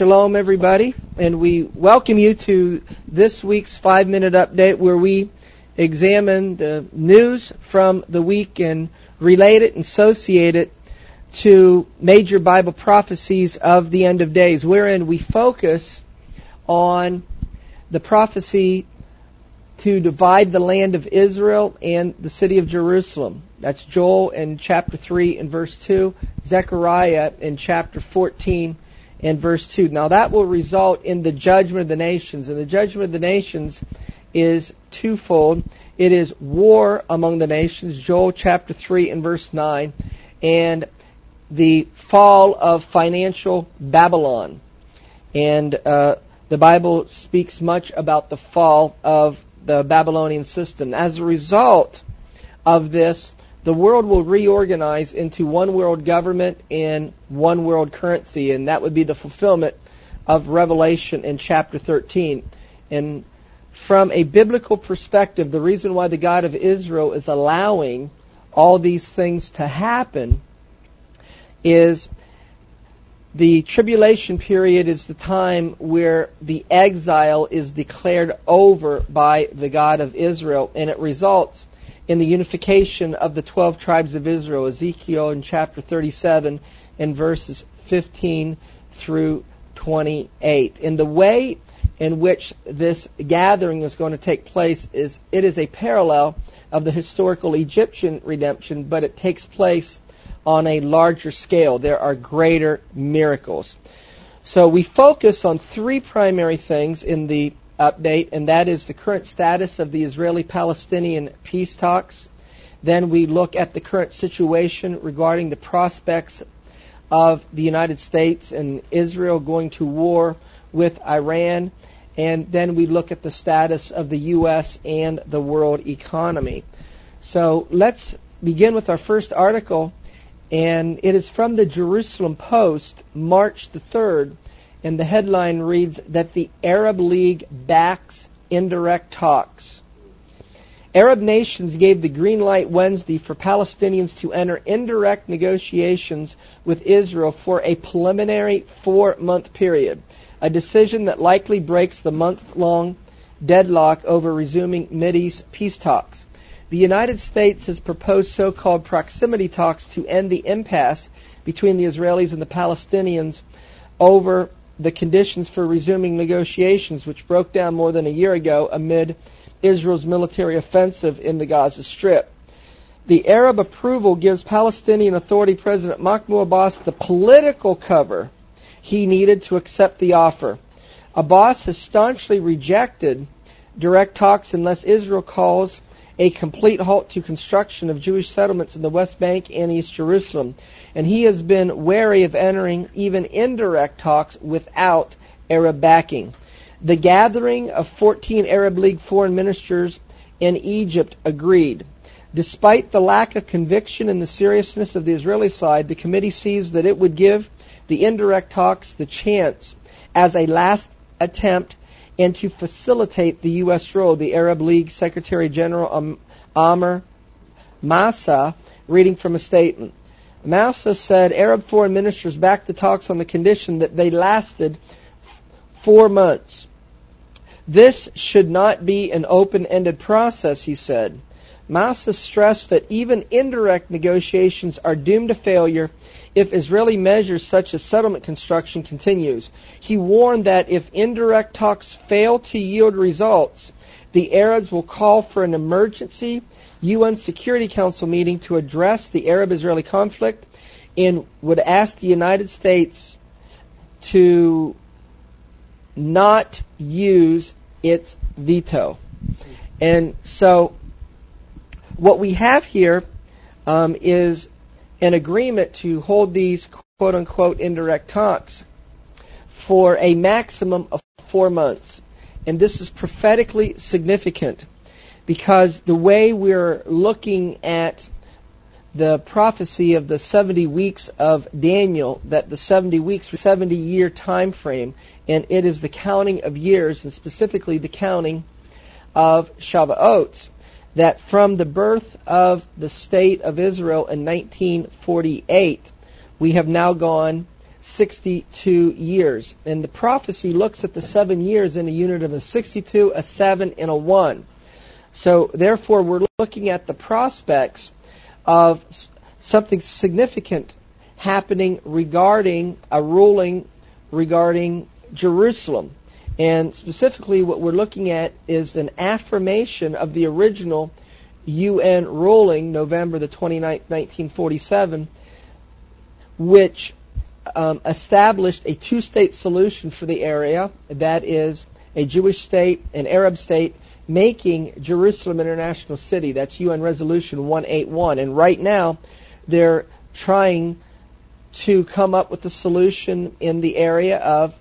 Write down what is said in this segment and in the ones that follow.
Shalom, everybody, and we welcome you to this week's 5-minute update where we examine the news from the week and relate it and associate it to major Bible prophecies of the end of days, wherein we focus on the prophecy to divide the land of Israel and the city of Jerusalem. That's Joel in chapter 3 and verse 2, Zechariah in chapter 14 and verse 2. Now that will result in the judgment of the nations, and the judgment of the nations is twofold. It is war among the nations, Joel chapter 3 and verse 9, and the fall of financial Babylon. And the Bible speaks much about the fall of the Babylonian system. As a result of this, the world will reorganize into one world government and one world currency, and that would be the fulfillment of Revelation in chapter 13. And from a biblical perspective, the reason why the God of Israel is allowing all these things to happen is the tribulation period is the time where the exile is declared over by the God of Israel, and it results in the unification of the 12 tribes of Israel, Ezekiel in chapter 37 and verses 15 through 28. And the way in which this gathering is going to take place is a parallel of the historical Egyptian redemption, but it takes place on a larger scale. There are greater miracles. So we focus on three primary things in the update, and that is the current status of the Israeli-Palestinian peace talks. Then we look at the current situation regarding the prospects of the United States and Israel going to war with Iran. And then we look at the status of the U.S. and the world economy. So let's begin with our first article, and it is from the Jerusalem Post, March the 3rd, and the headline reads that the Arab League backs indirect talks. Arab nations gave the green light Wednesday for Palestinians to enter indirect negotiations with Israel for a preliminary 4-month period, a decision that likely breaks the month-long deadlock over resuming Mideast peace talks. The United States has proposed so-called proximity talks to end the impasse between the Israelis and the Palestinians over the conditions for resuming negotiations, which broke down more than a year ago amid Israel's military offensive in the Gaza Strip. The Arab approval gives Palestinian Authority President Mahmoud Abbas the political cover he needed to accept the offer. Abbas has staunchly rejected direct talks unless Israel calls a complete halt to construction of Jewish settlements in the West Bank and East Jerusalem, and he has been wary of entering even indirect talks without Arab backing. The gathering of 14 Arab League foreign ministers in Egypt agreed. Despite the lack of conviction and the seriousness of the Israeli side, the committee sees that it would give the indirect talks the chance as a last attempt and to facilitate the U.S. role. The Arab League Secretary General Amr Massa, reading from a statement. Massa said Arab foreign ministers backed the talks on the condition that they lasted 4 months. This should not be an open-ended process, he said. Massa stressed that even indirect negotiations are doomed to failure if Israeli measures such as settlement construction continues. He warned that if indirect talks fail to yield results, the Arabs will call for an emergency UN Security Council meeting to address the Arab-Israeli conflict and would ask the United States to not use its veto. And so what we have here is an agreement to hold these quote-unquote indirect talks for a maximum of 4 months. And this is prophetically significant because the way we're looking at the prophecy of the 70 weeks of Daniel, that the 70 weeks was a 70-year time frame, and it is the counting of years, and specifically the counting of Shavuot, that from the birth of the state of Israel in 1948, we have now gone 62 years. And the prophecy looks at the 7 years in a unit of a 62, a 7, and a 1. So therefore we're looking at the prospects of something significant happening regarding a ruling regarding Jerusalem. And specifically what we're looking at is an affirmation of the original UN ruling, November the 29th, 1947, which established a two-state solution for the area, that is a Jewish state, an Arab state, making Jerusalem International City. That's UN Resolution 181. And right now, they're trying to come up with a solution in the area of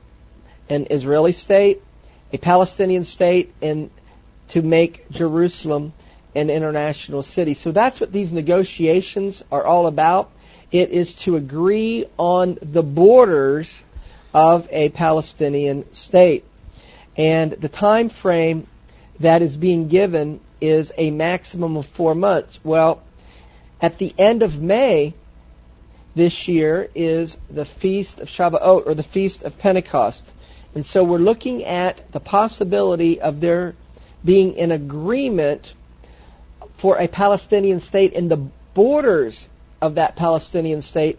an Israeli state, a Palestinian state, and to make Jerusalem an international city. So that's what these negotiations are all about. It is to agree on the borders of a Palestinian state. And the time frame that is being given is a maximum of 4 months. Well, at the end of May this year is the Feast of Shavuot, or the Feast of Pentecost. And so we're looking at the possibility of there being an agreement for a Palestinian state in the borders of that Palestinian state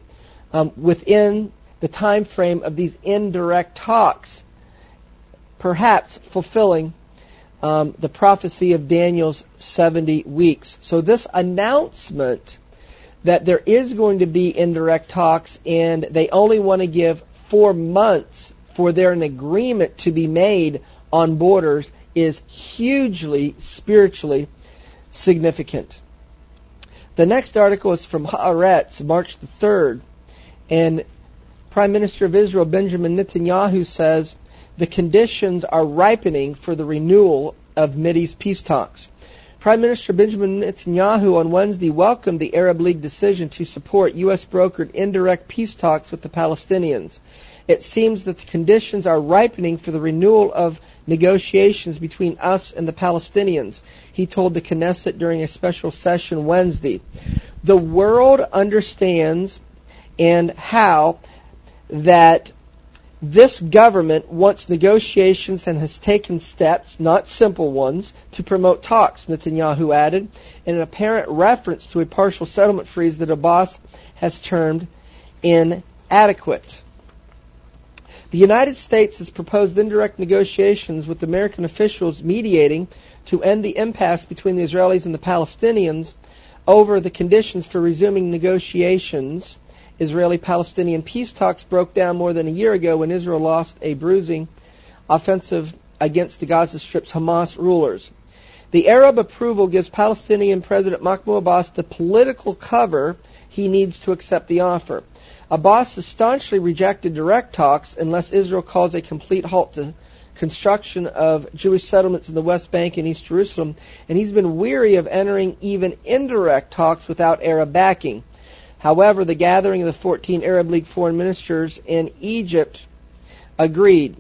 within the time frame of these indirect talks, perhaps fulfilling the prophecy of Daniel's 70 weeks. So this announcement that there is going to be indirect talks and they only want to give 4 months for an agreement to be made on borders is hugely spiritually significant. The next article is from Haaretz, March the 3rd, and Prime Minister of Israel Benjamin Netanyahu says the conditions are ripening for the renewal of Mideast peace talks. Prime Minister Benjamin Netanyahu on Wednesday welcomed the Arab League decision to support U.S.-brokered indirect peace talks with the Palestinians. It seems that the conditions are ripening for the renewal of negotiations between us and the Palestinians, he told the Knesset during a special session Wednesday. The world understands and how that this government wants negotiations and has taken steps, not simple ones, to promote talks, Netanyahu added, in an apparent reference to a partial settlement freeze that Abbas has termed inadequate. The United States has proposed indirect negotiations with American officials mediating to end the impasse between the Israelis and the Palestinians over the conditions for resuming negotiations. Israeli-Palestinian peace talks broke down more than a year ago when Israel lost a bruising offensive against the Gaza Strip's Hamas rulers. The Arab approval gives Palestinian President Mahmoud Abbas the political cover he needs to accept the offer. Abbas has staunchly rejected direct talks unless Israel calls a complete halt to construction of Jewish settlements in the West Bank and East Jerusalem, and he's been weary of entering even indirect talks without Arab backing. However, the gathering of the 14 Arab League foreign ministers in Egypt agreed.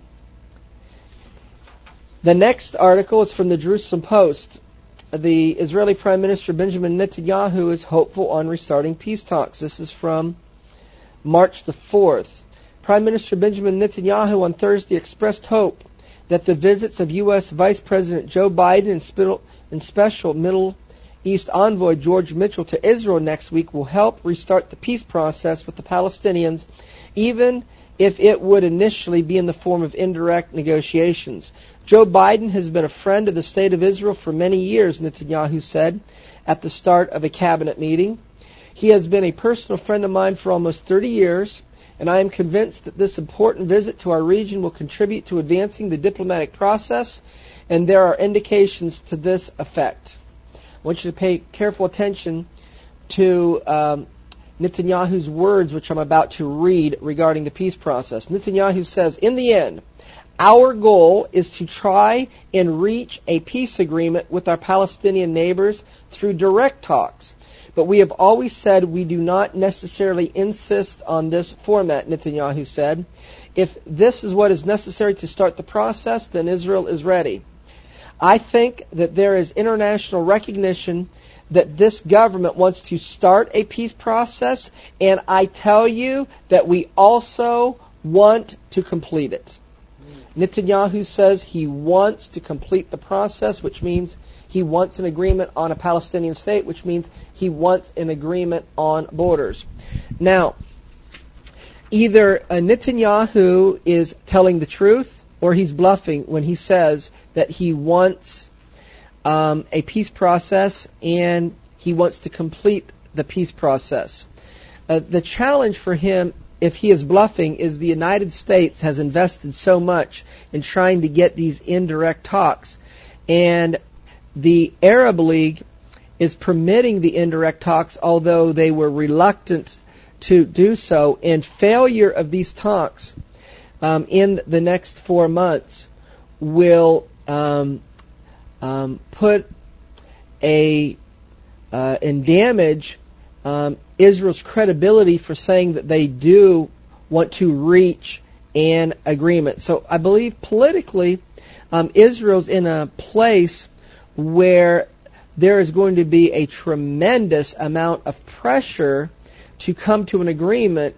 The next article is from the Jerusalem Post. The Israeli Prime Minister Benjamin Netanyahu is hopeful on restarting peace talks. This is from March the 4th. Prime Minister Benjamin Netanyahu on Thursday expressed hope that the visits of U.S. Vice President Joe Biden and Special Middle East Envoy George Mitchell to Israel next week will help restart the peace process with the Palestinians, even if it would initially be in the form of indirect negotiations. Joe Biden has been a friend of the State of Israel for many years, Netanyahu said at the start of a cabinet meeting. He has been a personal friend of mine for almost 30 years, and I am convinced that this important visit to our region will contribute to advancing the diplomatic process, and there are indications to this effect. I want you to pay careful attention to Netanyahu's words, which I'm about to read regarding the peace process. Netanyahu says, in the end, our goal is to try and reach a peace agreement with our Palestinian neighbors through direct talks. But we have always said we do not necessarily insist on this format, Netanyahu said. If this is what is necessary to start the process, then Israel is ready. I think that there is international recognition that this government wants to start a peace process, and I tell you that we also want to complete it. Netanyahu says he wants to complete the process, which means he wants an agreement on a Palestinian state, which means he wants an agreement on borders. Now, either Netanyahu is telling the truth or he's bluffing when he says that he wants a peace process and he wants to complete the peace process. The challenge for him, if he is bluffing, is the United States has invested so much in trying to get these indirect talks, and the Arab League is permitting the indirect talks, although they were reluctant to do so, and failure of these talks in the next 4 months will put and damage Israel's credibility for saying that they do want to reach an agreement. So I believe politically, Israel's in a place where there is going to be a tremendous amount of pressure to come to an agreement,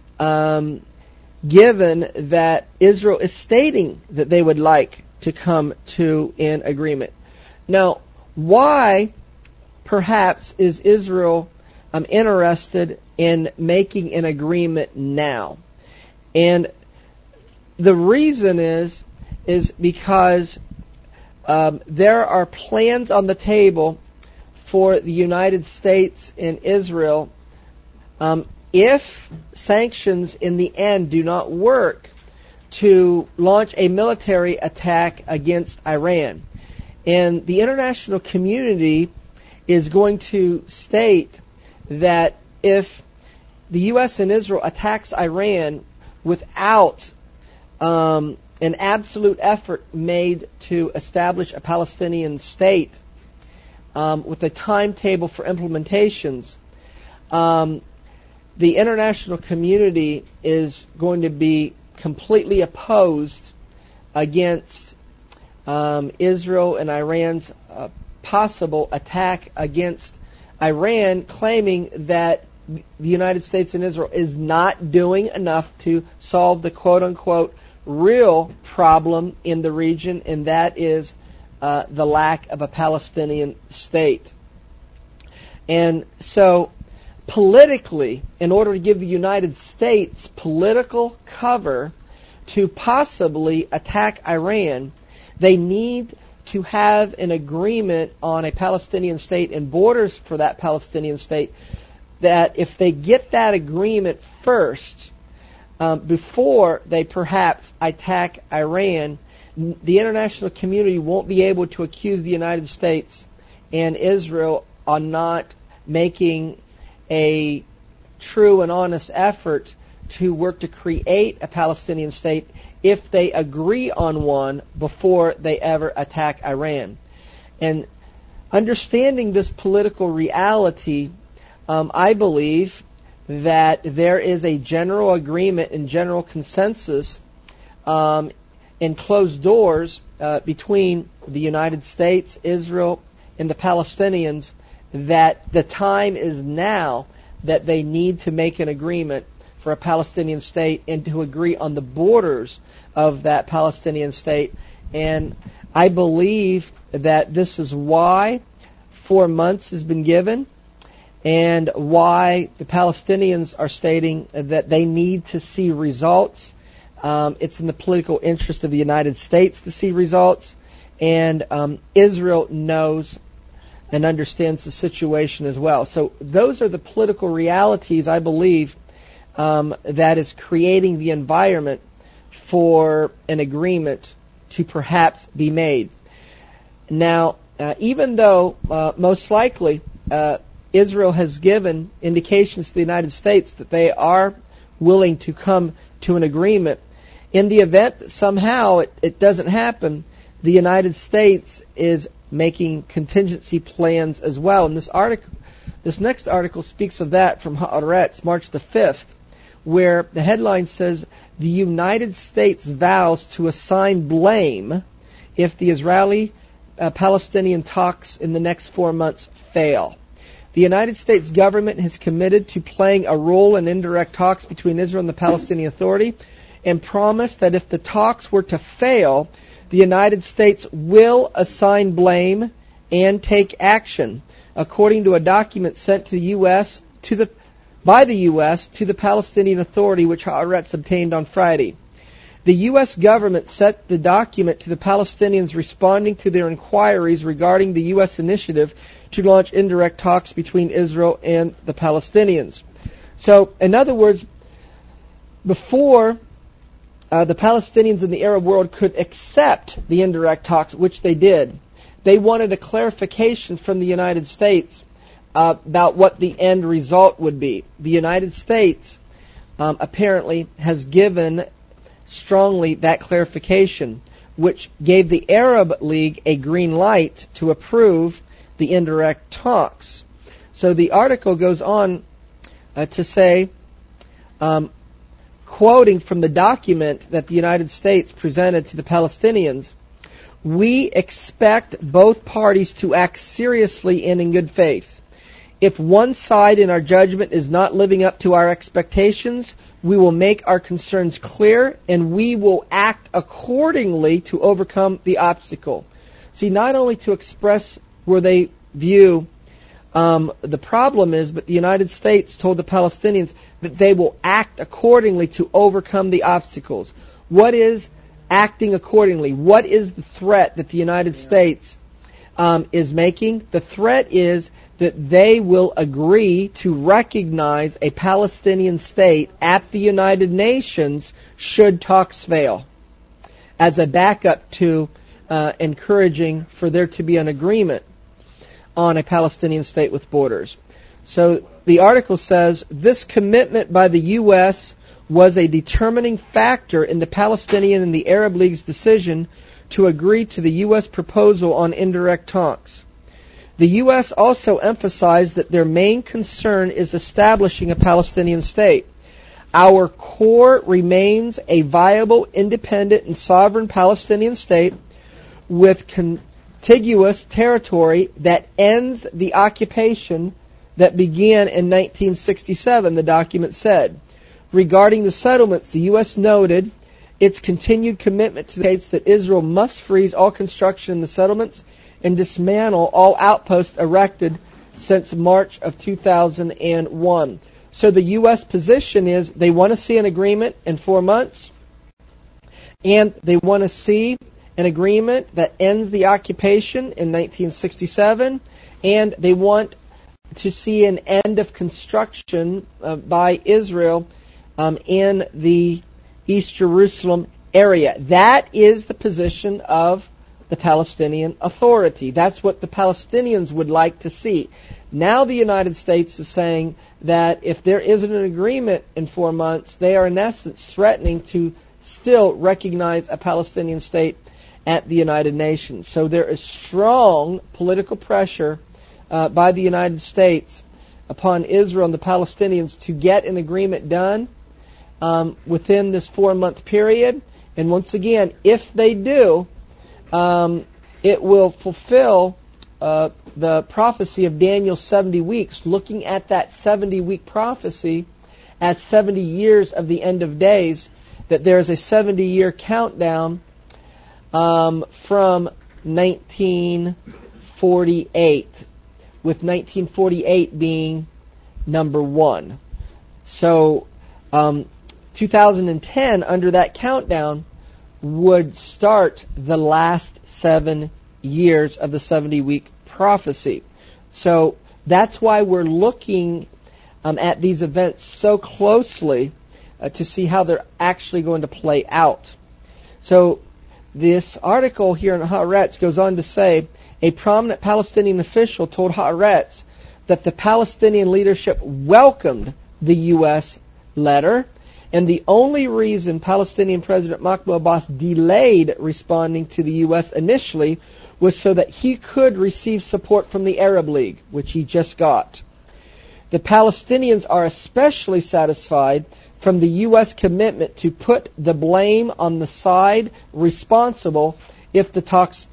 given that Israel is stating that they would like to come to an agreement. Now, why perhaps is Israel interested in making an agreement now? And the reason is because there are plans on the table for the United States and Israel, if sanctions in the end do not work, to launch a military attack against Iran. And the international community is going to state that if the U.S. and Israel attacks Iran without an absolute effort made to establish a Palestinian state with a timetable for implementations, the international community is going to be completely opposed against Israel and Iran's possible attack against Iran, claiming that the United States and Israel is not doing enough to solve the quote-unquote real problem in the region, and that is the lack of a Palestinian state. And so, politically, in order to give the United States political cover to possibly attack Iran, they need to have an agreement on a Palestinian state and borders for that Palestinian state, that if they get that agreement first, before they perhaps attack Iran, the international community won't be able to accuse the United States and Israel on not making a true and honest effort to work to create a Palestinian state if they agree on one before they ever attack Iran. And understanding this political reality, I believe that there is a general agreement and general consensus in closed doors between the United States, Israel, and the Palestinians that the time is now that they need to make an agreement for a Palestinian state and to agree on the borders of that Palestinian state. And I believe that this is why 4 months has been given, and why the Palestinians are stating that they need to see results. It's in the political interest of the United States to see results, and Israel knows and understands the situation as well. So those are the political realities, I believe, that is creating the environment for an agreement to perhaps be made. Now, even though most likely Israel has given indications to the United States that they are willing to come to an agreement, in the event that somehow it doesn't happen, the United States is making contingency plans as well. And this next article speaks of that from Haaretz, March the 5th, where the headline says, the United States vows to assign blame if the Israeli Palestinian talks in the next 4 months fail. The United States government has committed to playing a role in indirect talks between Israel and the Palestinian Authority and promised that if the talks were to fail, the United States will assign blame and take action, according to a document sent to the U.S. by the U.S. to the Palestinian Authority, which Haaretz obtained on Friday. The U.S. government sent the document to the Palestinians responding to their inquiries regarding the U.S. initiative to launch indirect talks between Israel and the Palestinians. So, in other words, before the Palestinians in the Arab world could accept the indirect talks, which they did, they wanted a clarification from the United States about what the end result would be. The United States apparently has given strongly that clarification, which gave the Arab League a green light to approve the indirect talks. So the article goes on to say, quoting from the document that the United States presented to the Palestinians, "We expect both parties to act seriously and in good faith. If one side in our judgment is not living up to our expectations, we will make our concerns clear and we will act accordingly to overcome the obstacle." See, not only to express where they view the problem is, but the United States told the Palestinians that they will act accordingly to overcome the obstacles. What is acting accordingly? What is the threat that the United States is making? The threat is that they will agree to recognize a Palestinian state at the United Nations should talks fail, as a backup to encouraging for there to be an agreement on a Palestinian state with borders. So the article says, this commitment by the U.S. was a determining factor in the Palestinian and the Arab League's decision to agree to the U.S. proposal on indirect talks. The U.S. also emphasized that their main concern is establishing a Palestinian state. Our core remains a viable, independent, and sovereign Palestinian state with contiguous territory that ends the occupation that began in 1967, the document said. Regarding the settlements, the U.S. noted its continued commitment to the states that Israel must freeze all construction in the settlements and dismantle all outposts erected since March of 2001. So the U.S. position is they want to see an agreement in 4 months, and they want to see an agreement that ends the occupation in 1967, and they want to see an end of construction by Israel in the East Jerusalem area. That is the position of the Palestinian Authority. That's what the Palestinians would like to see. Now the United States is saying that if there isn't an agreement in 4 months, they are in essence threatening to still recognize a Palestinian state at the United Nations. So there is strong political pressure by the United States upon Israel and the Palestinians to get an agreement done within this 4-month period. And once again, if they do, it will fulfill the prophecy of Daniel's 70 weeks, looking at that 70-week prophecy as 70 years of the end of days, that there is a 70-year countdown from 1948, with 1948 being number 1. So 2010, under that countdown, would start the last 7 years of the 70-week prophecy. So that's why we're looking at these events so closely to see how they're actually going to play out. So this article here in Haaretz goes on to say, a prominent Palestinian official told Haaretz that the Palestinian leadership welcomed the U.S. letter, and the only reason Palestinian President Mahmoud Abbas delayed responding to the U.S. initially was so that he could receive support from the Arab League, which he just got. The Palestinians are especially satisfied from the U.S. commitment to put the blame on the side responsible if the talks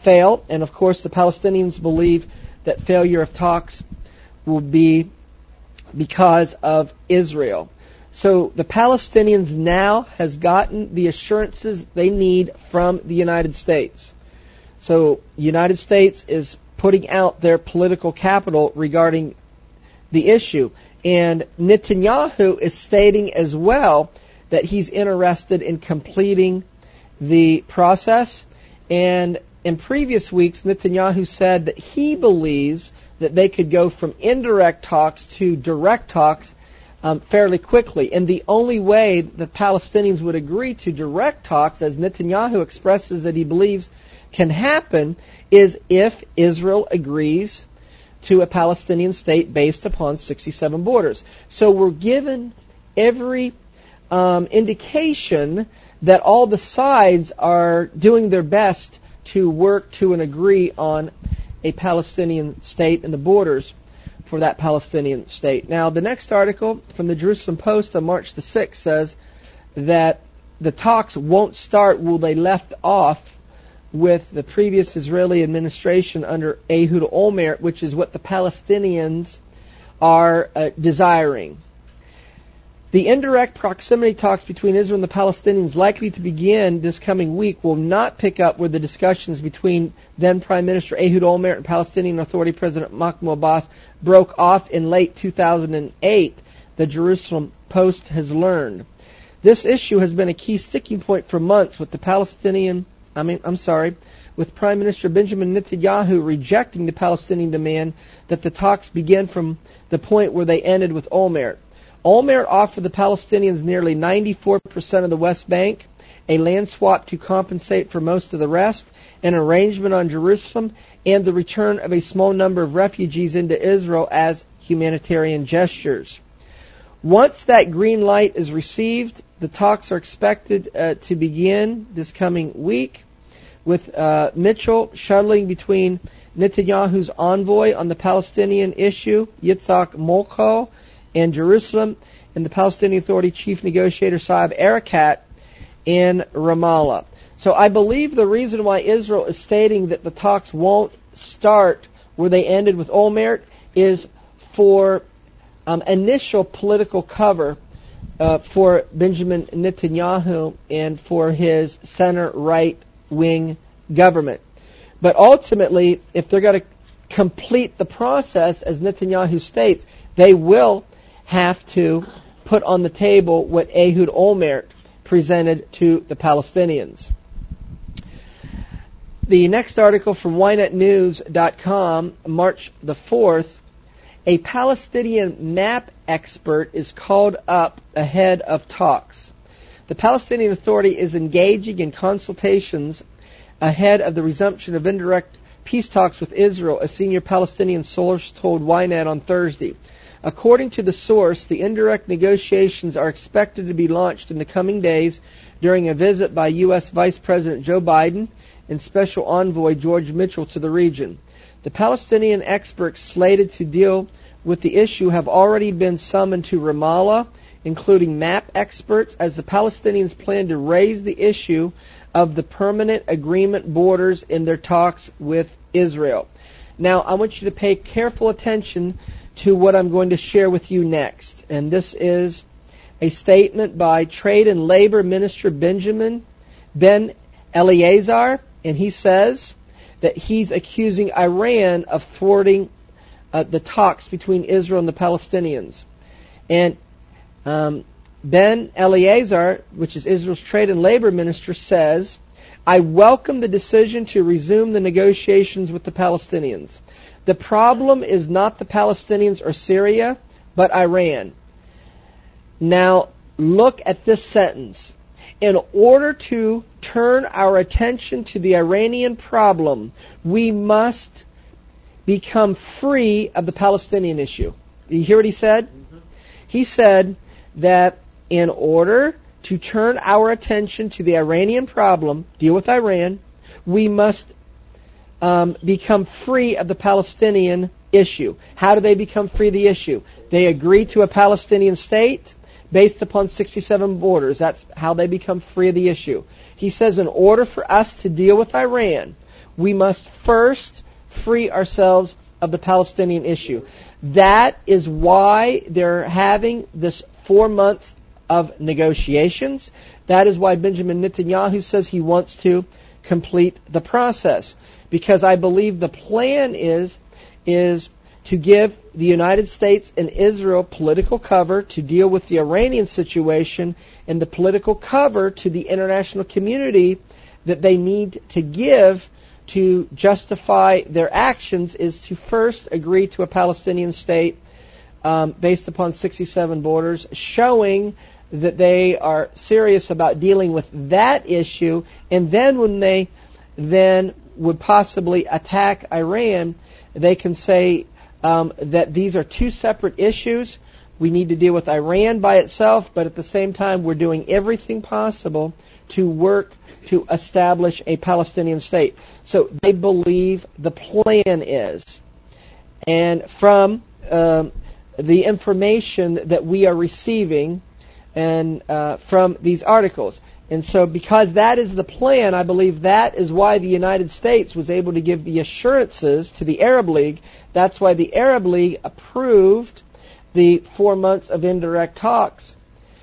fail. And of course, the Palestinians believe that failure of talks will be because of Israel. So the Palestinians now has gotten the assurances they need from the United States. So the United States is putting out their political capital regarding the issue. And Netanyahu is stating as well that he's interested in completing the process. And in previous weeks, Netanyahu said that he believes that they could go from indirect talks to direct talks fairly quickly. And the only way the Palestinians would agree to direct talks, as Netanyahu expresses that he believes can happen, is if Israel agrees to a Palestinian state based upon 67 borders. So we're given every indication that all the sides are doing their best to work to and agree on a Palestinian state and the borders for that Palestinian state. Now, the next article from the Jerusalem Post on March the 6th says that the talks won't start where they left off with the previous Israeli administration under Ehud Olmert, which is what the Palestinians are desiring. The indirect proximity talks between Israel and the Palestinians, likely to begin this coming week, will not pick up where the discussions between then Prime Minister Ehud Olmert and Palestinian Authority President Mahmoud Abbas broke off in late 2008, the Jerusalem Post has learned. This issue has been a key sticking point for months, with with Prime Minister Benjamin Netanyahu rejecting the Palestinian demand that the talks begin from the point where they ended with Olmert. Olmert offered the Palestinians nearly 94% of the West Bank, a land swap to compensate for most of the rest, an arrangement on Jerusalem, and the return of a small number of refugees into Israel as humanitarian gestures. Once that green light is received, the talks are expected to begin this coming week, with Mitchell shuttling between Netanyahu's envoy on the Palestinian issue, Yitzhak Molko, and Jerusalem, and the Palestinian Authority chief negotiator Saeb Erekat in Ramallah. So I believe the reason why Israel is stating that the talks won't start where they ended with Olmert is for initial political cover for Benjamin Netanyahu and for his center-right wing government. But ultimately, if they're going to complete the process, as Netanyahu states, they will have to put on the table what Ehud Olmert presented to the Palestinians. The next article from YNetNews.com, March the 4th, a Palestinian map expert is called up ahead of talks. The Palestinian Authority is engaging in consultations ahead of the resumption of indirect peace talks with Israel, a senior Palestinian source told Ynet on Thursday. According to the source, the indirect negotiations are expected to be launched in the coming days during a visit by U.S. Vice President Joe Biden and Special Envoy George Mitchell to the region. The Palestinian experts slated to deal with the issue have already been summoned to Ramallah, including map experts, as the Palestinians plan to raise the issue of the permanent agreement borders in their talks with Israel. Now, I want you to pay careful attention to what I'm going to share with you next. And this is a statement by Trade and Labor Minister Benjamin Ben Eleazar, and he says that he's accusing Iran of thwarting the talks between Israel and the Palestinians. And Ben Eleazar, which is Israel's Trade and Labor Minister, says, I welcome the decision to resume the negotiations with the Palestinians. The problem is not the Palestinians or Syria, but Iran. Now, look at this sentence. In order to turn our attention to the Iranian problem, we must become free of the Palestinian issue. Do you hear what he said? Mm-hmm. He said that in order to turn our attention to the Iranian problem, deal with Iran, we must become free of the Palestinian issue. How do they become free of the issue? They agree to a Palestinian state based upon 67 borders. That's how they become free of the issue. He says in order for us to deal with Iran, we must first free ourselves of the Palestinian issue. That is why they're having this 4 months of negotiations. That is why Benjamin Netanyahu says he wants to complete the process. Because I believe the plan is to give the United States and Israel political cover to deal with the Iranian situation, and the political cover to the international community that they need to give to justify their actions is to first agree to a Palestinian state based upon 67 borders, showing that they are serious about dealing with that issue, and then when they then would possibly attack Iran, they can say that these are two separate issues. We need to deal with Iran by itself, but at the same time we're doing everything possible to work to establish a Palestinian state. So they believe the plan is. And from the information that we are receiving and from these articles. And so because that is the plan, I believe that is why the United States was able to give the assurances to the Arab League. That's why the Arab League approved the 4 months of indirect talks,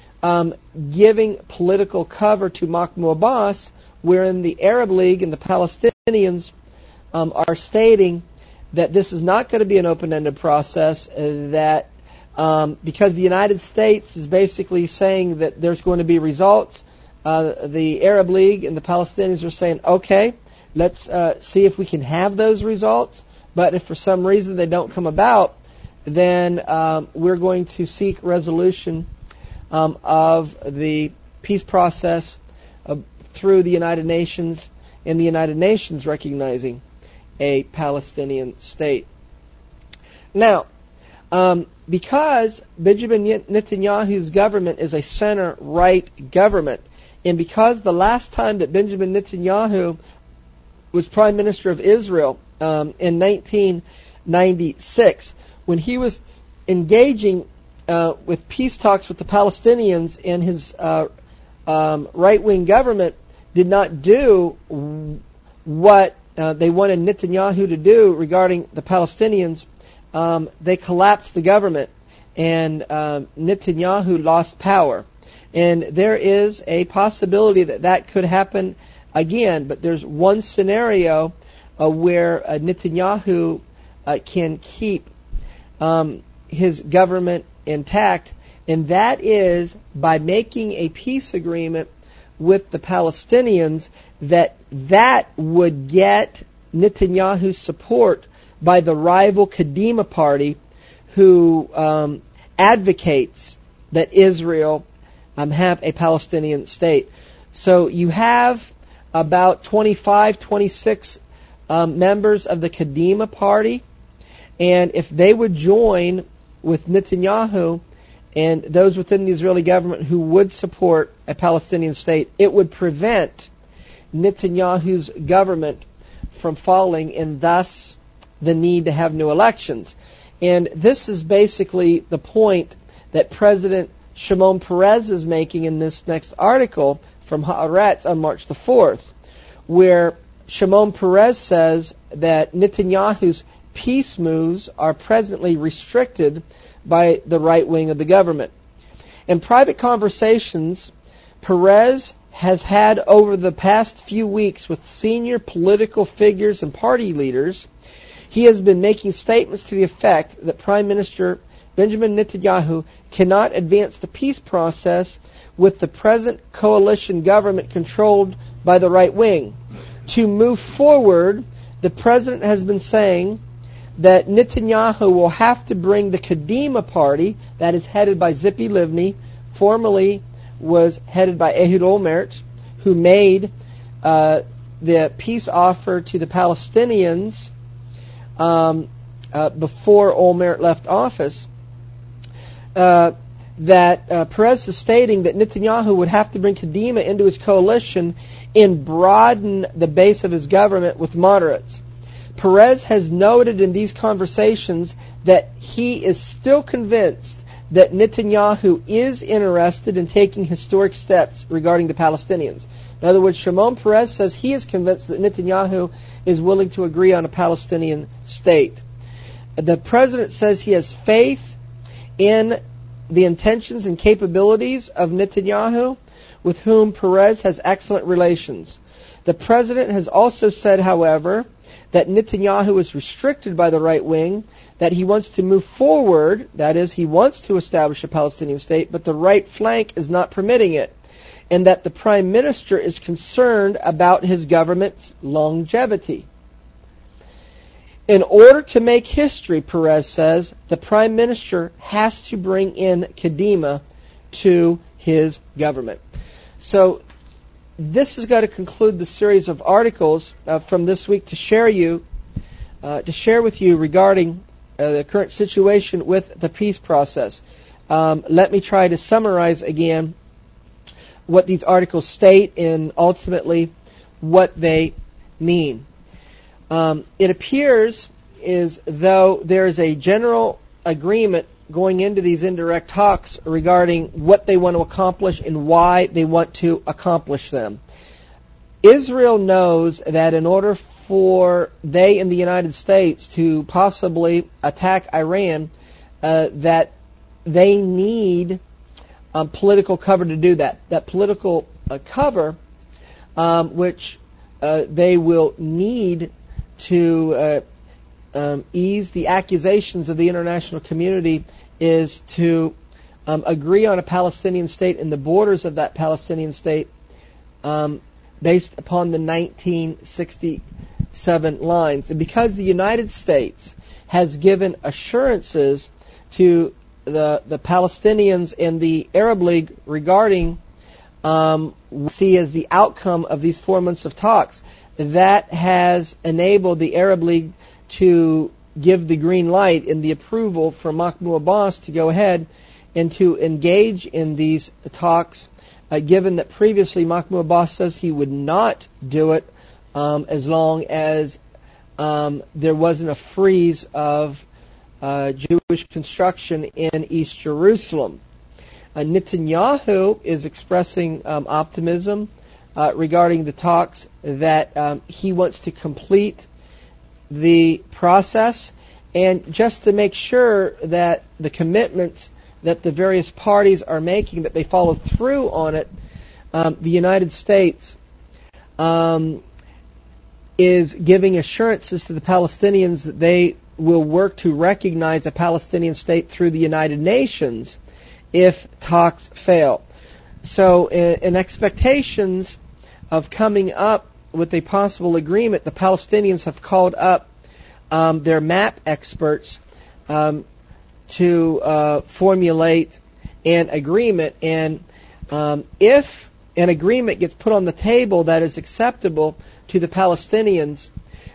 giving political cover to Mahmoud Abbas, wherein the Arab League and the Palestinians are stating that this is not going to be an open-ended process, that because the United States is basically saying that there's going to be results, the Arab League and the Palestinians are saying, okay, let's see if we can have those results, but if for some reason they don't come about, then we're going to seek resolution of the peace process through the United Nations, and the United Nations recognizing a Palestinian state. Now, because Benjamin Netanyahu's government is a center-right government, and because the last time that Benjamin Netanyahu was Prime Minister of Israel in 1996, when he was engaging with peace talks with the Palestinians, and his right-wing government did not do what they wanted Netanyahu to do regarding the Palestinians, they collapsed the government, and Netanyahu lost power. And there is a possibility that that could happen again, but there's one scenario where Netanyahu can keep his government intact, and that is by making a peace agreement with the Palestinians that would get Netanyahu's support by the rival Kadima party, who advocates that Israel have a Palestinian state. So you have about 25, 26 members of the Kadima party, and if they would join with Netanyahu and those within the Israeli government who would support a Palestinian state, it would prevent Netanyahu's government from falling, and thus the need to have new elections. And this is basically the point that President Shimon Peres is making in this next article from Haaretz on March the 4th, where Shimon Peres says that Netanyahu's peace moves are presently restricted by the right wing of the government. In private conversations Peres has had over the past few weeks with senior political figures and party leaders, he has been making statements to the effect that Prime Minister Benjamin Netanyahu cannot advance the peace process with the present coalition government controlled by the right wing. To move forward, the President has been saying that Netanyahu will have to bring the Kadima party, that is headed by Tzipi Livni, formerly was headed by Ehud Olmert, who made the peace offer to the Palestinians before Olmert left office, that Peres is stating that Netanyahu would have to bring Kadima into his coalition and broaden the base of his government with moderates. Peres has noted in these conversations that he is still convinced that Netanyahu is interested in taking historic steps regarding the Palestinians. In other words, Shimon Peres says he is convinced that Netanyahu is willing to agree on a Palestinian state. The president says he has faith in the intentions and capabilities of Netanyahu, with whom Peres has excellent relations. The president has also said, however, that Netanyahu is restricted by the right wing, that he wants to move forward, that is, he wants to establish a Palestinian state, but the right flank is not permitting it, and that the prime minister is concerned about his government's longevity. In order to make history, Peres says, the prime minister has to bring in Kadima to his government. So this is going to conclude the series of articles from this week to share with you regarding the current situation with the peace process. Let me try to summarize again what these articles state and ultimately what they mean. It appears as though there is a general agreement going into these indirect talks regarding what they want to accomplish and why they want to accomplish them. Israel knows that in order for they in the United States to possibly attack Iran, that they need political cover to do that. That political cover, which they will need to ease the accusations of the international community, is to agree on a Palestinian state and the borders of that Palestinian state based upon the 1967 lines. And because the United States has given assurances to the Palestinians and the Arab League regarding see as the outcome of these 4 months of talks, that has enabled the Arab League to give the green light and the approval for Mahmoud Abbas to go ahead and to engage in these talks, given that previously Mahmoud Abbas says he would not do it as long as there wasn't a freeze of Jewish construction in East Jerusalem. Netanyahu is expressing optimism regarding the talks, that he wants to complete the process, and just to make sure that the commitments that the various parties are making, that they follow through on it, the United States is giving assurances to the Palestinians that they will work to recognize a Palestinian state through the United Nations if talks fail. So in expectations of coming up with a possible agreement, the Palestinians have called up their map experts to formulate an agreement. And if an agreement gets put on the table that is acceptable to the Palestinians,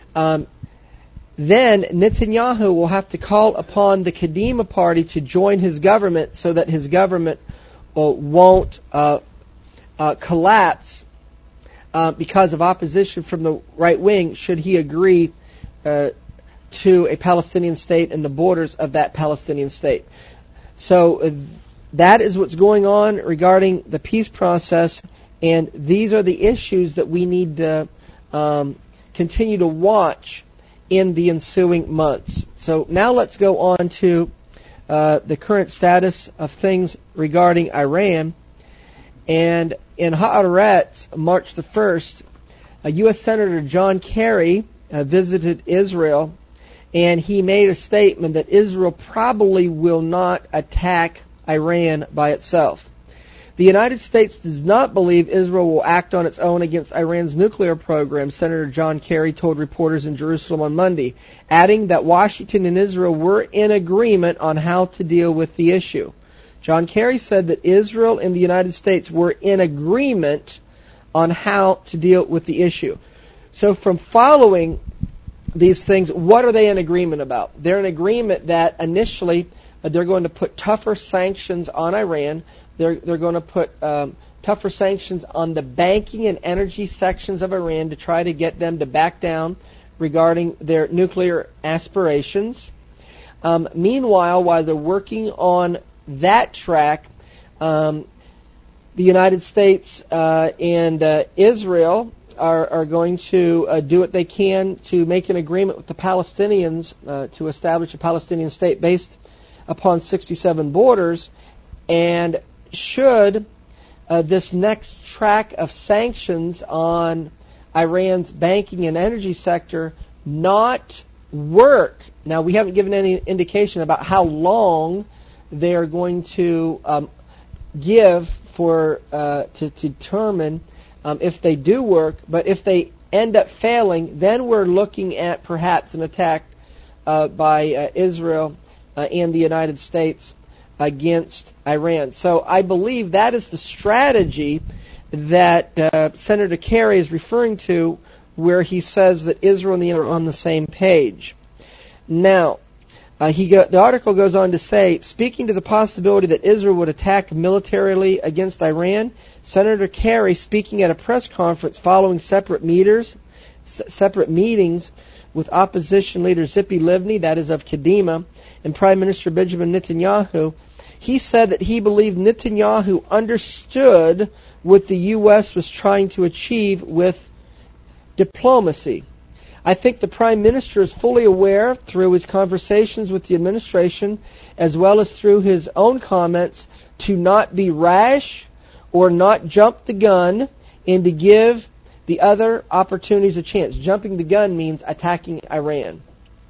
then Netanyahu will have to call upon the Kadima party to join his government so that his government won't collapse because of opposition from the right wing, should he agree to a Palestinian state and the borders of that Palestinian state. So that is what's going on regarding the peace process, and these are the issues that we need to continue to watch in the ensuing months. So now let's go on to the current status of things regarding Iran. And in Haaretz, March the 1st, U.S. Senator John Kerry visited Israel, and he made a statement that Israel probably will not attack Iran by itself. The United States does not believe Israel will act on its own against Iran's nuclear program, Senator John Kerry told reporters in Jerusalem on Monday, adding that Washington and Israel were in agreement on how to deal with the issue. John Kerry said that Israel and the United States were in agreement on how to deal with the issue. So from following these things, what are they in agreement about? They're in agreement that initially they're going to put tougher sanctions on Iran. They're going to put tougher sanctions on the banking and energy sections of Iran to try to get them to back down regarding their nuclear aspirations. Meanwhile, while they're working on that track, the the United States and Israel are going to do what they can to make an agreement with the Palestinians to establish a Palestinian state based upon 67 borders. And should this next track of sanctions on Iran's banking and energy sector not work, now we haven't given any indication about how long they are going to give for to determine if they do work, but if they end up failing, then we're looking at perhaps an attack by Israel and the United States against Iran. So I believe that is the strategy that Senator Kerry is referring to, where he says that Israel and the United States are on the same page. Now, the article goes on to say, speaking to the possibility that Israel would attack militarily against Iran, Senator Kerry, speaking at a press conference following separate meetings with opposition leader Tzipi Livni, that is of Kadima, and Prime Minister Benjamin Netanyahu, he said that he believed Netanyahu understood what the U.S. was trying to achieve with diplomacy. I think the Prime Minister is fully aware through his conversations with the administration as well as through his own comments to not be rash or not jump the gun and to give the other opportunities a chance. Jumping the gun means attacking Iran.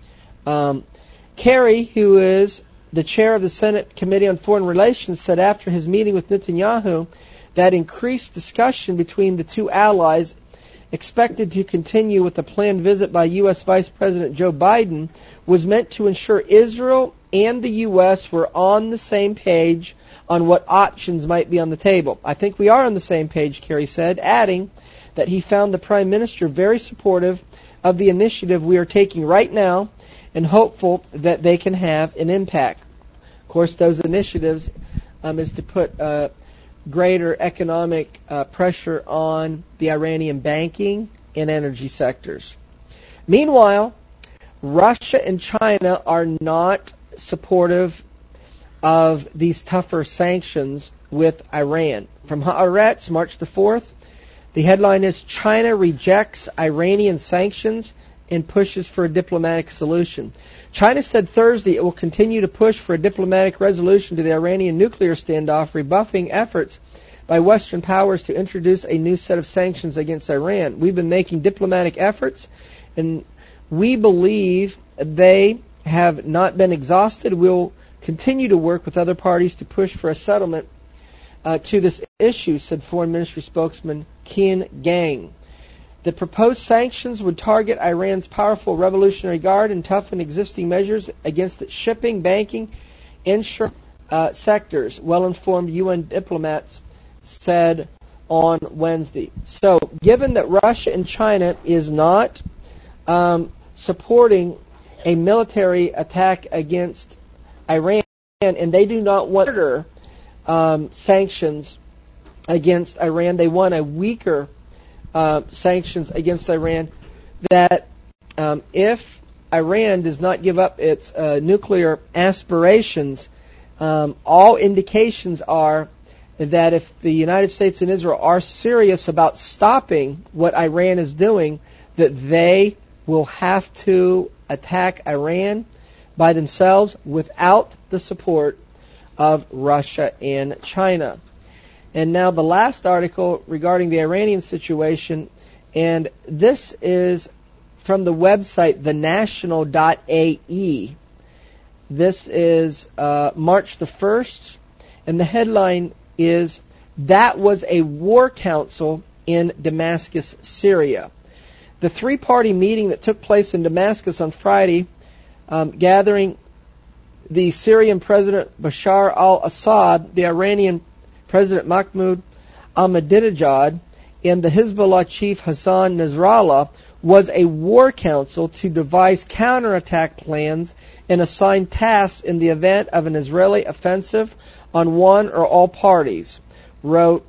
Kerry, who is the chair of the Senate Committee on Foreign Relations, said after his meeting with Netanyahu that increased discussion between the two allies expected to continue with the planned visit by U.S. Vice President Joe Biden was meant to ensure Israel and the U.S. were on the same page on what options might be on the table. I think we are on the same page, Kerry said, adding that he found the Prime Minister very supportive of the initiative we are taking right now and hopeful that they can have an impact. Of course, those initiatives is to put greater economic pressure on the Iranian banking and energy sectors. Meanwhile, Russia and China are not supportive of these tougher sanctions with Iran. From Haaretz, March the 4th, the headline is China rejects Iranian sanctions and pushes for a diplomatic solution. China said Thursday it will continue to push for a diplomatic resolution to the Iranian nuclear standoff, rebuffing efforts by Western powers to introduce a new set of sanctions against Iran. We've been making diplomatic efforts, and we believe they have not been exhausted. We'll continue to work with other parties to push for a settlement to this issue, said Foreign Ministry spokesman Qin Gang. The proposed sanctions would target Iran's powerful Revolutionary Guard and toughen existing measures against its shipping, banking, insurance sectors, well-informed UN diplomats said on Wednesday. So, given that Russia and China is not supporting a military attack against Iran, and they do not want further sanctions against Iran, they want a weaker sanctions against Iran, that if Iran does not give up its nuclear aspirations, all indications are that if the United States and Israel are serious about stopping what Iran is doing, that they will have to attack Iran by themselves without the support of Russia and China. And now the last article regarding the Iranian situation, and this is from the website thenational.ae. This is March the 1st, and the headline is, "That was a war council in Damascus, Syria." The three-party meeting that took place in Damascus on Friday, gathering the Syrian President Bashar al-Assad, the Iranian President Mahmoud Ahmadinejad, and the Hezbollah chief Hassan Nasrallah, was a war council to devise counterattack plans and assign tasks in the event of an Israeli offensive on one or all parties, wrote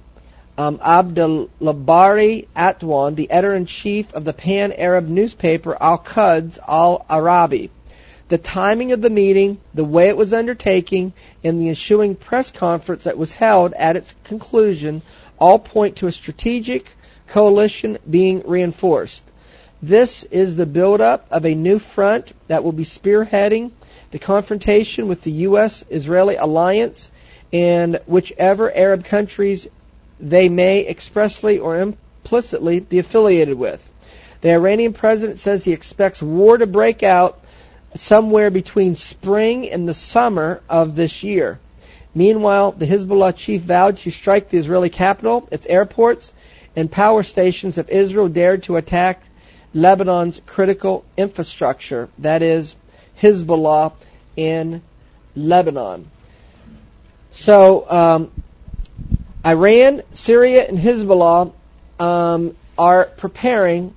Abdelbari Atwan, the editor-in-chief of the pan-Arab newspaper Al-Quds Al-Arabi. The timing of the meeting, the way it was undertaken, and the ensuing press conference that was held at its conclusion all point to a strategic coalition being reinforced. This is the buildup of a new front that will be spearheading the confrontation with the U.S.-Israeli alliance and whichever Arab countries they may expressly or implicitly be affiliated with. The Iranian president says he expects war to break out somewhere between spring and the summer of this year. Meanwhile, the Hezbollah chief vowed to strike the Israeli capital, its airports, and power stations if Israel dared to attack Lebanon's critical infrastructure, that is, Hezbollah in Lebanon. So, Iran, Syria, and Hezbollah are preparing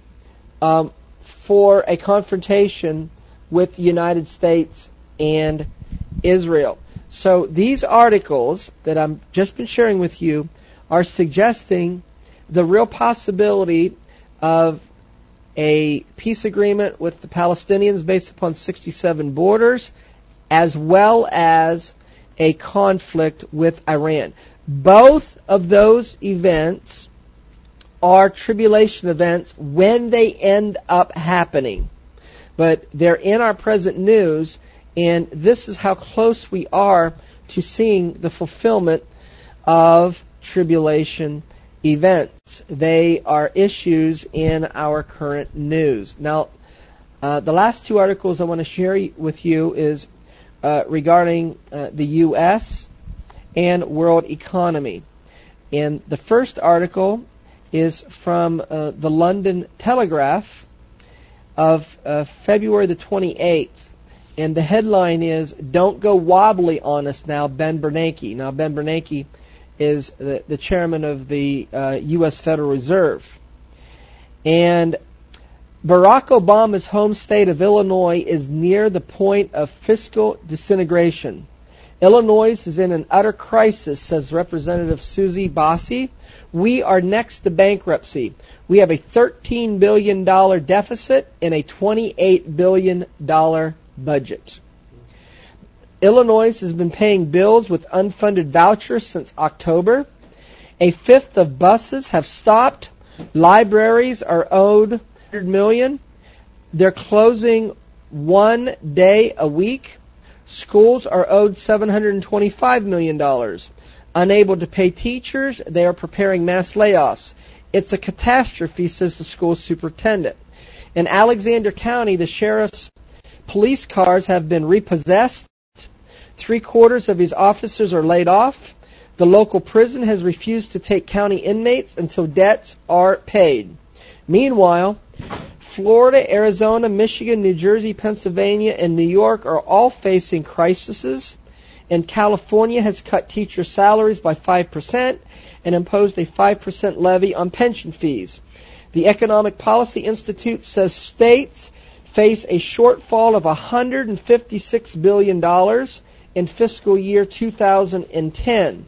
for a confrontation with the United States and Israel. So these articles that I've just been sharing with you are suggesting the real possibility of a peace agreement with the Palestinians based upon 67 borders, as well as a conflict with Iran. Both of those events are tribulation events when they end up happening. But they're in our present news, and this is how close we are to seeing the fulfillment of tribulation events. They are issues in our current news. Now, the last two articles I want to share with you is regarding the U.S. and world economy. And the first article is from the London Telegraph of February the 28th. And the headline is, "Don't Go Wobbly on Us Now, Ben Bernanke." Now, Ben Bernanke is the chairman of the U.S. Federal Reserve. And Barack Obama's home state of Illinois is near the point of fiscal disintegration. Illinois is in an utter crisis, says Representative Susie Bossie. We are next to bankruptcy. We have a $13 billion deficit and a $28 billion budget. Illinois has been paying bills with unfunded vouchers since October. A fifth of buses have stopped. Libraries are owed $100 million. They're closing 1 day a week. Schools are owed $725 million. Unable to pay teachers, they are preparing mass layoffs. It's a catastrophe, says the school superintendent. In Alexander County, the sheriff's police cars have been repossessed. 3/4 of his officers are laid off. The local prison has refused to take county inmates until debts are paid. Meanwhile, Florida, Arizona, Michigan, New Jersey, Pennsylvania, and New York are all facing crises. And California has cut teacher salaries by 5% and imposed a 5% levy on pension fees. The Economic Policy Institute says states face a shortfall of $156 billion in fiscal year 2010.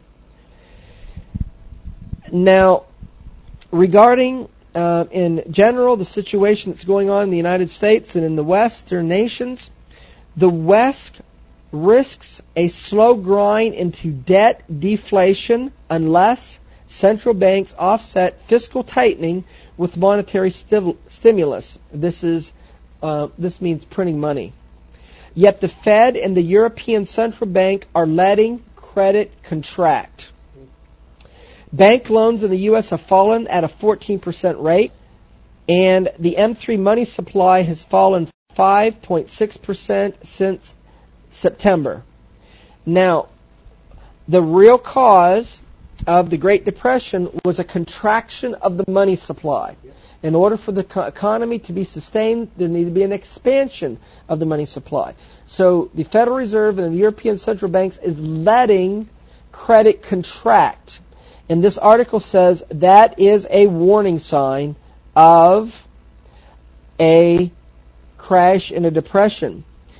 Now, regarding in general the situation that's going on in the United States and in the Western nations, the West risks a slow grind into debt deflation unless central banks offset fiscal tightening with monetary stimulus. This means printing money. Yet the Fed and the European Central Bank are letting credit contract. Bank loans in the U.S. have fallen at a 14% rate, and the M3 money supply has fallen 5.6% since September. Now, the real cause of the Great Depression was a contraction of the money supply. In order for the economy to be sustained, there needed to be an expansion of the money supply. So the Federal Reserve and the European Central Banks is letting credit contract. And this article says that is a warning sign of a crash and a depression.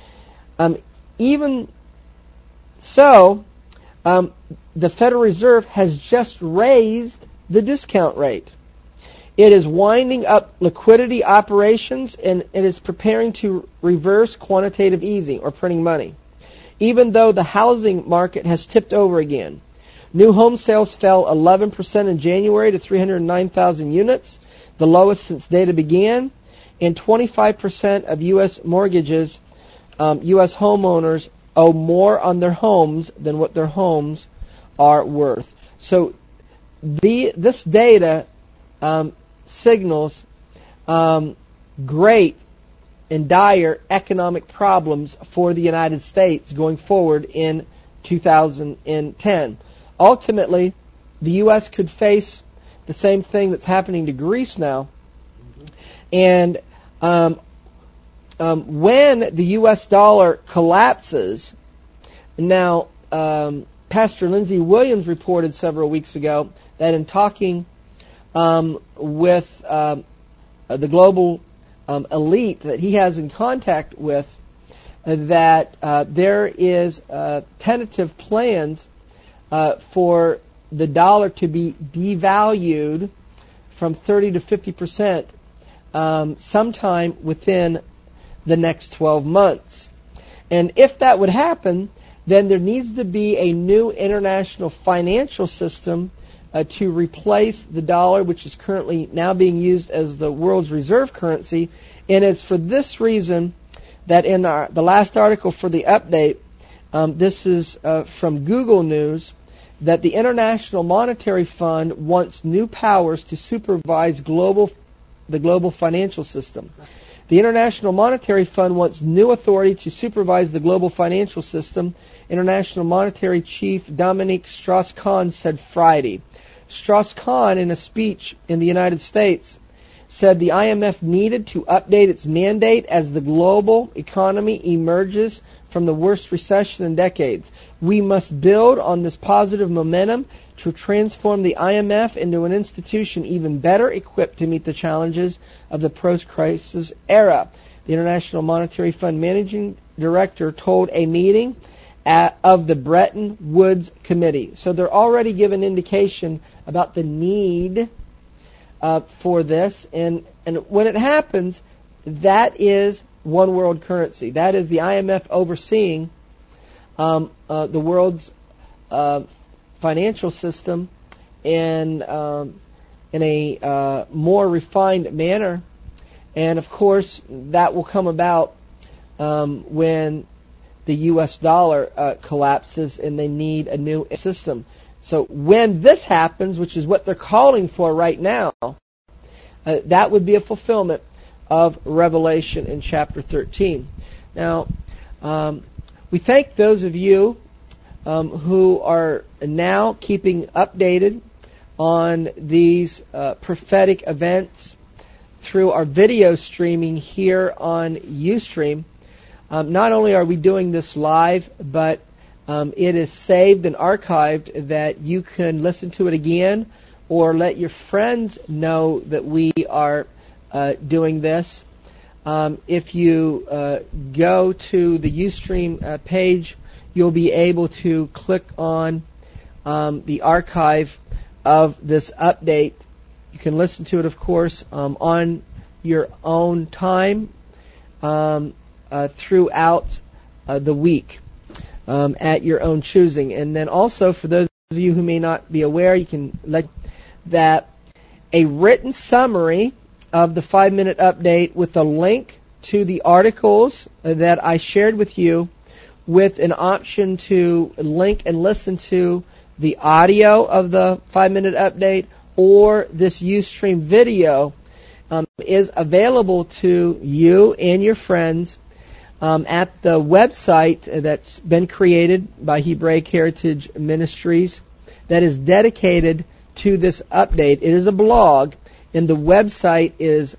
Even so, the Federal Reserve has just raised the discount rate. It is winding up liquidity operations, and it is preparing to reverse quantitative easing or printing money. Even though the housing market has tipped over again. New home sales fell 11% in January to 309,000 units, the lowest since data began, and 25% of U.S. mortgages, U.S. homeowners owe more on their homes than what their homes are worth. So this data signals great and dire economic problems for the United States going forward in 2010. Ultimately, the U.S. could face the same thing that's happening to Greece now. And when the U.S. dollar collapses, now Pastor Lindsey Williams reported several weeks ago that in talking with the global elite that he has in contact with, that there is tentative plans for the dollar to be devalued from 30 to 50% sometime within the next 12 months. And if that would happen, then there needs to be a new international financial system to replace the dollar, which is currently now being used as the world's reserve currency. And it's for this reason that in the last article for the update, this is from Google News, that the International Monetary Fund wants new powers to supervise the global financial system. The International Monetary Fund wants new authority to supervise the global financial system, International Monetary Chief Dominique Strauss-Kahn said Friday. Strauss-Kahn, in a speech in the United States, said the IMF needed to update its mandate as the global economy emerges from the worst recession in decades. We must build on this positive momentum to transform the IMF into an institution even better equipped to meet the challenges of the post-crisis era. The International Monetary Fund Managing Director told a meeting of the Bretton Woods Committee. So they're already giving indication about the need for this. And when it happens, that is one world currency. That is the IMF overseeing the world's financial system in a more refined manner. And of course, that will come about when the U.S. dollar collapses and they need a new system. So when this happens, which is what they're calling for right now, that would be a fulfillment of Revelation in chapter 13. Now, we thank those of you who are now keeping updated on these prophetic events through our video streaming here on Ustream. Not only are we doing this live, but it is saved and archived that you can listen to it again or let your friends know that we are doing this. If you go to the Ustream page, you'll be able to click on the archive of this update. You can listen to it, of course, on your own time throughout the week at your own choosing. And then also, for those of you who may not be aware, you can let that a written summary of the 5-minute update with a link to the articles that I shared with you, with an option to link and listen to the audio of the 5-minute update or this Ustream video, is available to you and your friends at the website that's been created by Hebraic Heritage Ministries that is dedicated to this update. It is a blog, and the website is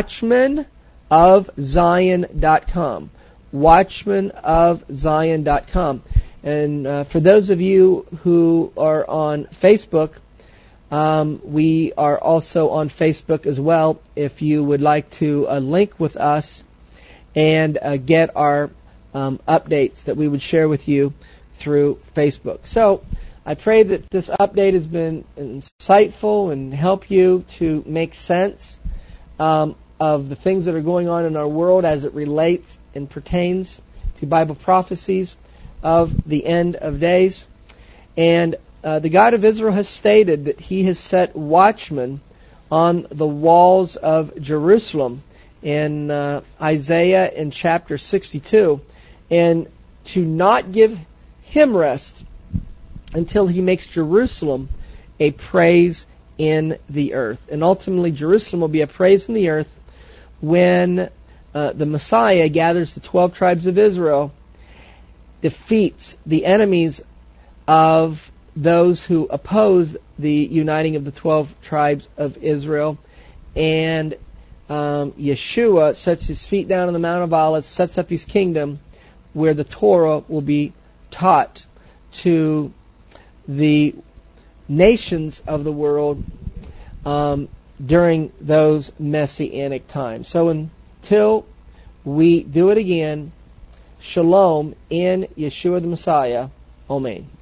watchmenofzion.com. watchmenofzion.com. And for those of you who are on Facebook, we are also on Facebook as well, if you would like to link with us and get our updates that we would share with you through Facebook. So I pray that this update has been insightful and help you to make sense of the things that are going on in our world as it relates and pertains to Bible prophecies of the end of days. And the God of Israel has stated that He has set watchmen on the walls of Jerusalem in Isaiah in chapter 62, and to not give Him rest until He makes Jerusalem a praise in the earth. And ultimately Jerusalem will be a praise in the earth when the Messiah gathers the 12 tribes of Israel, defeats the enemies of those who oppose the uniting of the 12 tribes of Israel, and Yeshua sets His feet down on the Mount of Olives, sets up His kingdom, where the Torah will be taught to the nations of the world during those messianic times. So until we do it again, Shalom in Yeshua the Messiah. Amen.